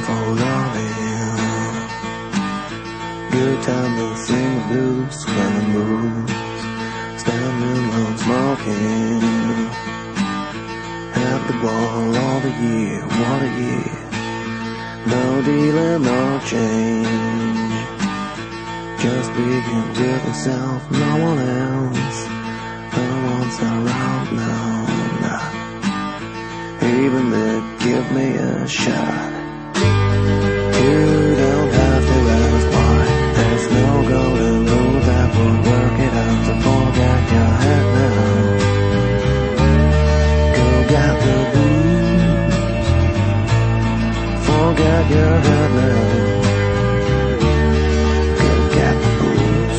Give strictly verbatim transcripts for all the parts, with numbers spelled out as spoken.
for loving. Good time to sing the blues when the moves standing alone smoking. At the ball all the year, what a year. No dealing, no change. Just being with myself, no one else. No one's around now, nah. Even to give me a shot. You don't have to ask why. There's no golden rule that will work it out. So forget your head now. Go get the blues. Forget your head now. Go get the blues.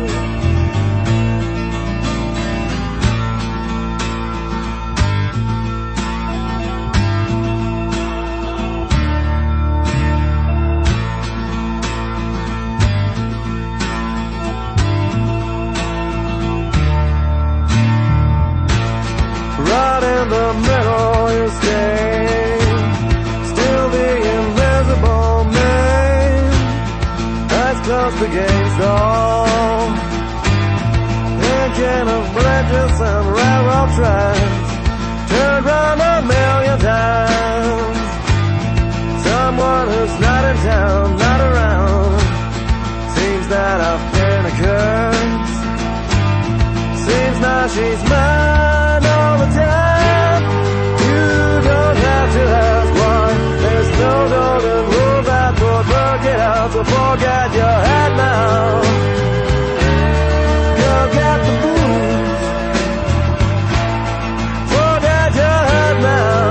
Right in the middle you stay, still the invisible man. Eyes closed against the wall, thinking of bridges and railroad tracks. Turned round a million times. Someone who's not in town, not around. Seems that I've been a curse. Seems now she's mine all the time. You don't have to ask why. There's no golden rule that would work it out. So forget your head now. Go get the blues. Forget your head now.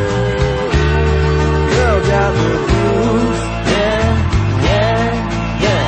Go get the blues. Yeah, yeah, yeah.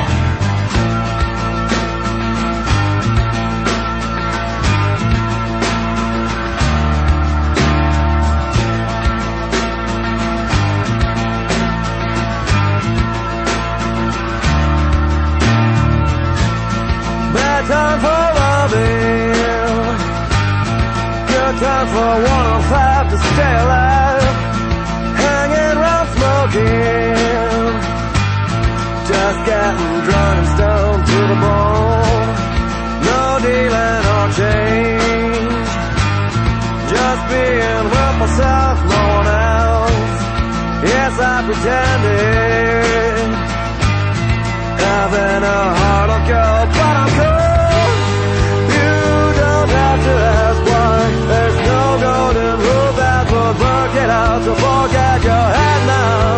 Bad time for loving, good time for one oh five to stay alive. Hanging around smoking, just getting drunk and stoned to the bone. No dealing or change, just being with myself, no one else. Yes, I pretended, having a heart of gold, but I'm cold. You don't have to ask why. There's no golden rule that would work it out. So forget your head now.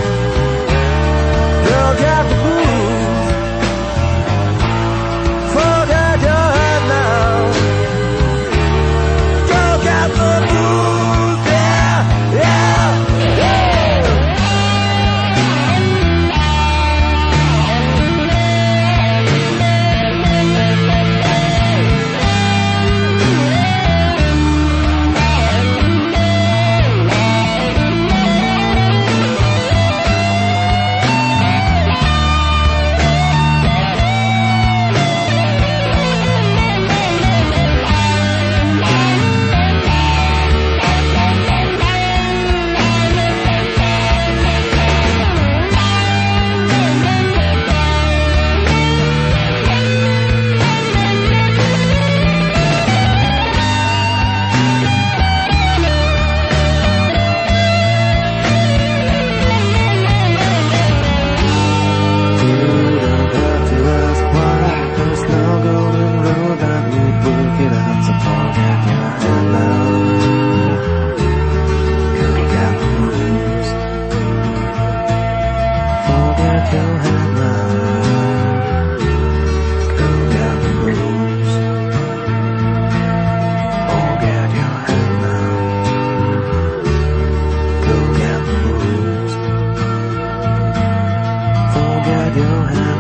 Go get the blues. Forget your head now. Go get the blues. Yeah, yeah, yeah. Forget your hand.